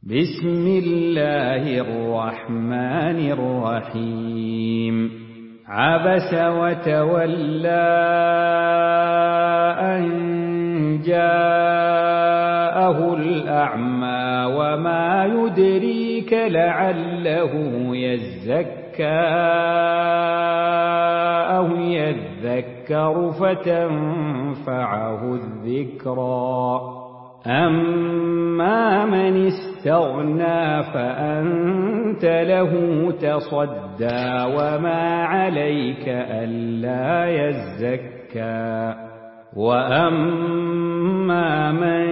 بسم الله الرحمن الرحيم عبس وتولى أن جاءه الأعمى وما يدريك لعله يزكى أو يذكر فتنفعه الذكرى أما من استغنى فأنت له تصدى وما عليك ألا يزكى وأما من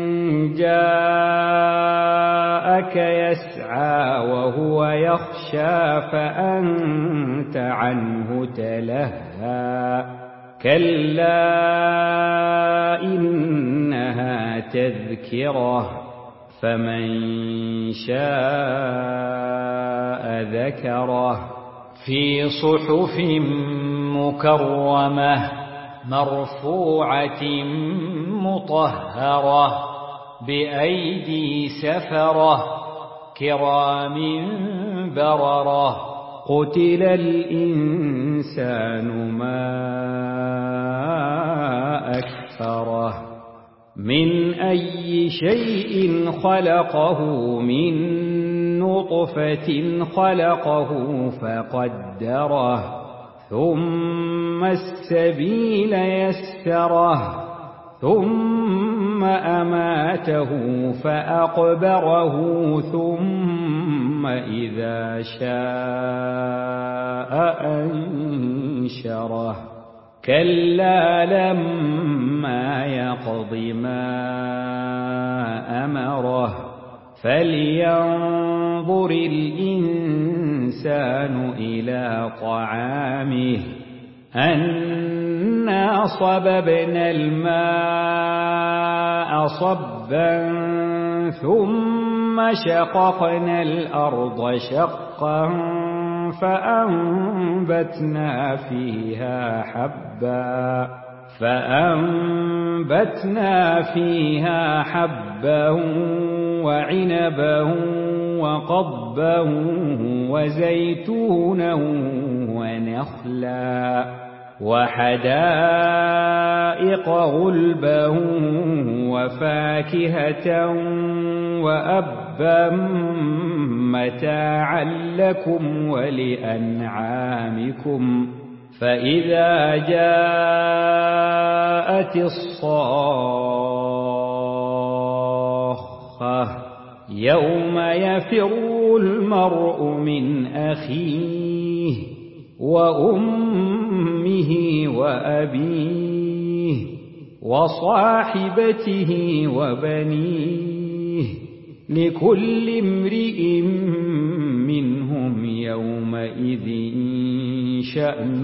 جاءك يسعى وهو يخشى فأنت عنه تلهى كلا إنها تذكرة فمن شاء ذكره في صحف مكرمة مرفوعة مطهرة بأيدي سفرة كرام بررة قتل الإنسان ما أكفره من أي شيء خلقه من نطفة خلقه فقدره ثم السبيل يسره ثم أماته فأقبره ثم إذا شاء أنشره كلا لما يقض ما أمره فلينظر الإنسان إلى طعامه أنا صببنا الماء صبا ثم شققنا الأرض شقا فأنبتنا فيها حبا وعنبا وقضبا وزيتونا ونخلا وحدائق غلبا وفاكهة وأبا متاعا لكم ولأنعامكم فإذا جاءت الصاخة يوم يفر المرء من أخيه وأمه وأبيه وصاحبته وبنيه لكل امرئ منهم يومئذ شأن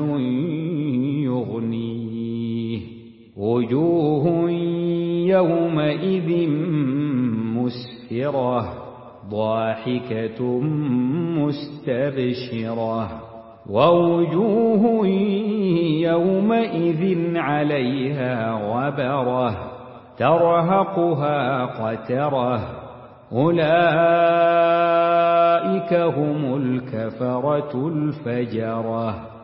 يغنيه وجوه يومئذ مسفرة ضاحكة مستبشرة ووجوه يومئذ عليها غبرة ترهقها قترة أولئك هم الكفرة الفجرة